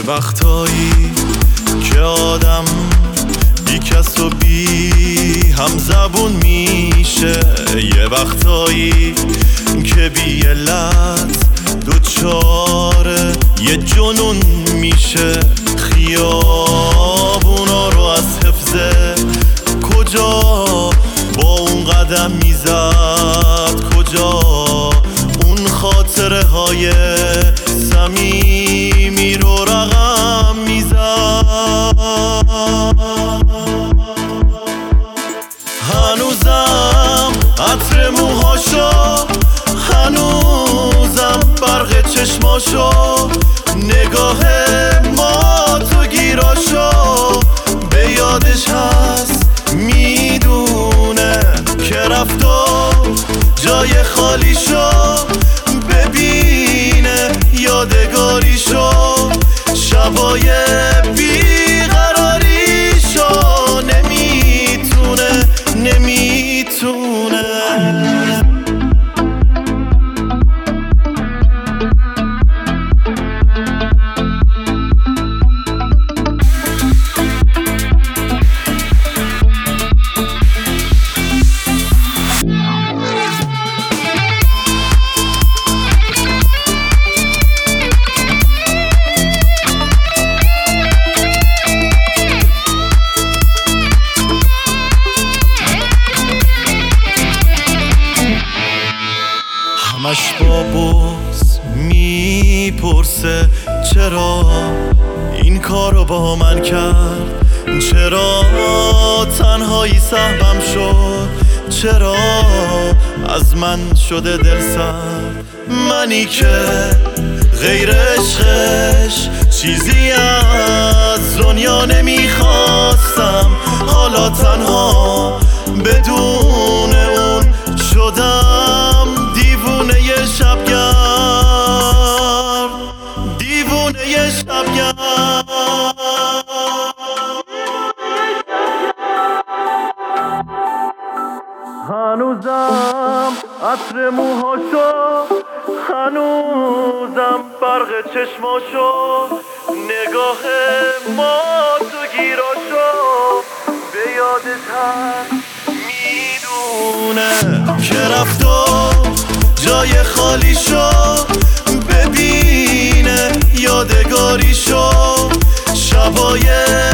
وقتایی که آدم بی کس و بی هم زبون میشه، یه وقتایی که بی علت دوچاره یه جنون میشه. خیابونا رو از حفظه کجا با اون قدم میزد، کجا اون خاطره های صمیمی رو رقم میزد. هنوزم عطر موهاشو، هنوزم برق چشماشو، نگاه ما تو گیراشو به یادش هست، میدونه که رفت و جای خالیشو ببینه، یادگاریشو، شبای بیقراریشو نمیتونه همش با بغض میپرسه چرا این کارو با من کرد، چرا تنهایی سهمم شد، چرا از من شده دل سرد. منی که غیر عشقش چیزی از دنیا نمیخواستم، حالا تنها بدون اون شدم دیوونه ی شبگرد، دیوونه ی شبگرد. هنوزم عطر موهاشو، هنوزم برق چشماشو، نگاه ما تو گیراشو به یادش هست، میدونه که رفت و جای خالیشو ببینه، یادگاریشو، شبای